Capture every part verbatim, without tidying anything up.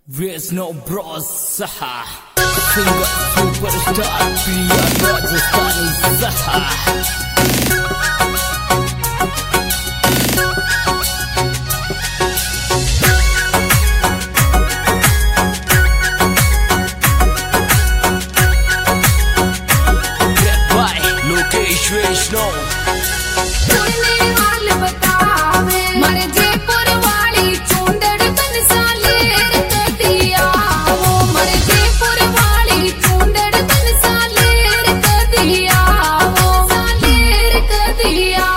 There's no bros, Saha. Singer, superstar, Priya, Rajasthani, Saha. Yeah.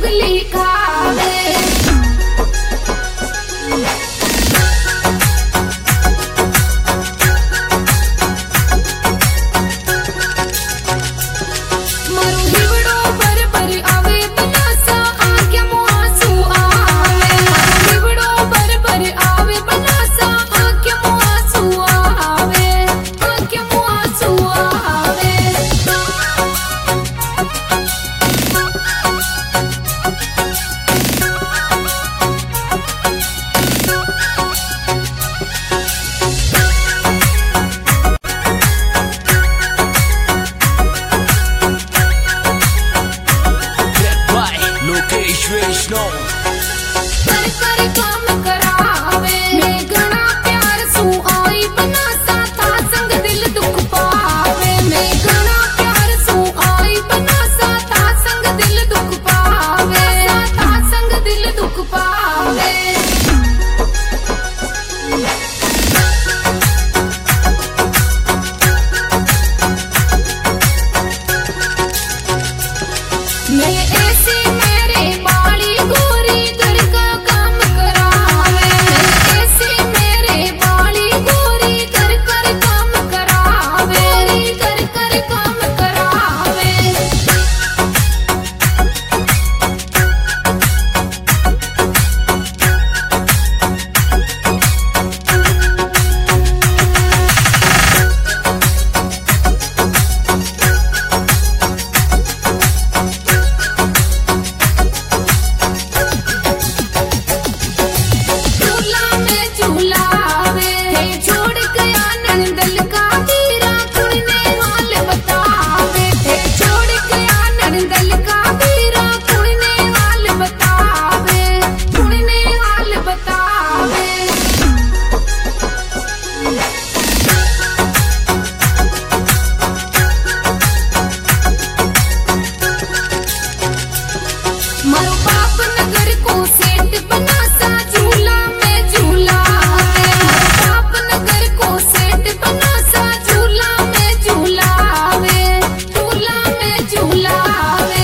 चुगली खावे। मारू हिवड़ो बर बर आवे बनासा आंखें मुँह आंसू आवे। मारू हिवड़ो बर बर आवे बनासा आंखें मुँह आंसू आवे। आंखें मुँह आंसू आवे। लोकेश वैष्णव कर कर काम करावे। मैं घना प्यार सू आई बनासा था संग दिल दुख पावे। मैं घना प्यार सू आई बनासा था संग दिल दुख पावे। था संग दिल दुख पावे। मैं ऐसे मेरे बाली गोरी घर का काम करावे। मैं ऐसे मेरे बाली गोरी घर कर काम करावे। घर कर काम करावे। झूला में झूलावे। छोड़ गया नंदल का वीरा कुड़ने हाल बतावे। छोड़ गया नंदल का वीरा कुड़ने हाल बतावे। कुड़ने हाल बतावे। मारो बाप नगर को सेठ बनासा झूला में झूलावे। मारो बाप नगर को सेठ बनासा झूला में झूलावे। झूला में झूलावे।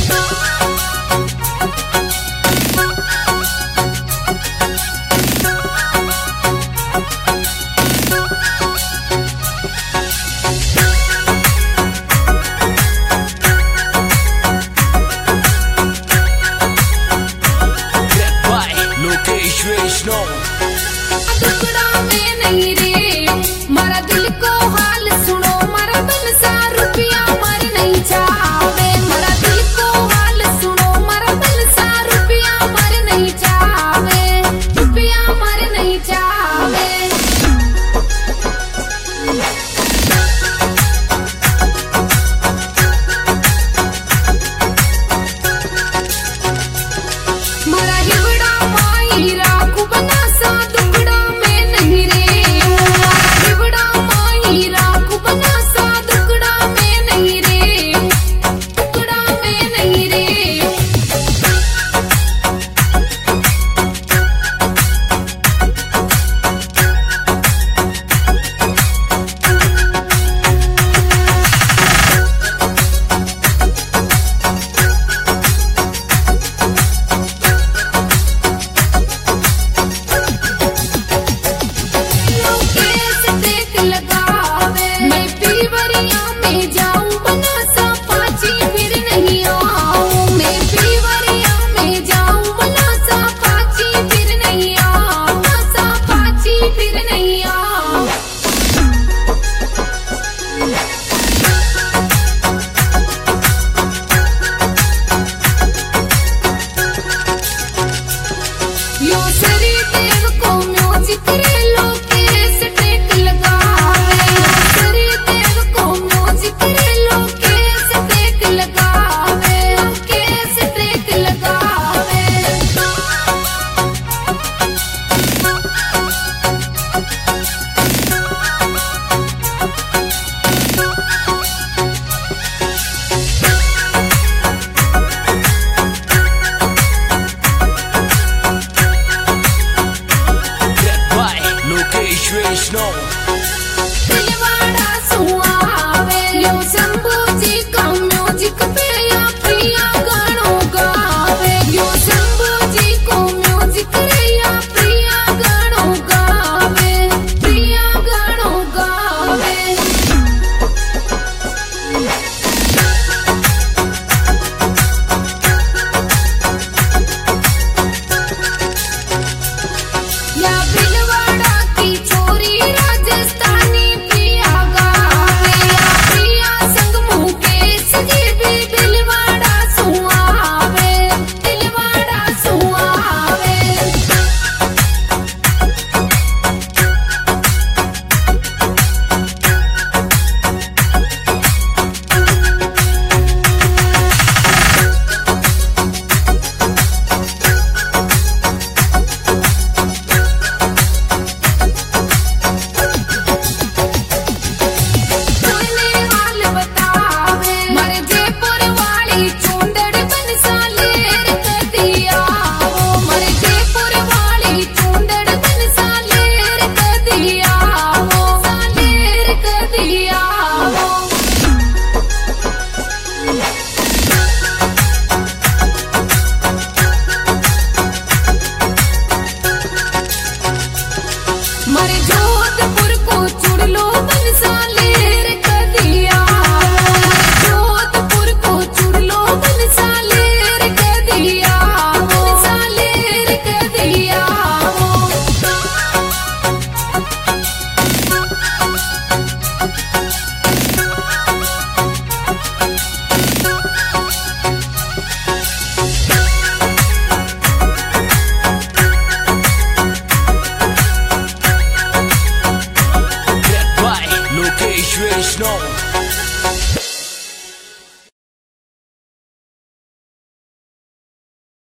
लोकेश वैष्णव टुकड़ा में नहीं रे मारा दिल को हाल सुनो। मारा बन सा रुपया मर नहीं चावे। मारा दिल को हाल सुनो। मारा बन सा रुपया मर नहीं चावे। रुपया मर नहीं चावे। मारा हिवड़ा माई राखू बनासा know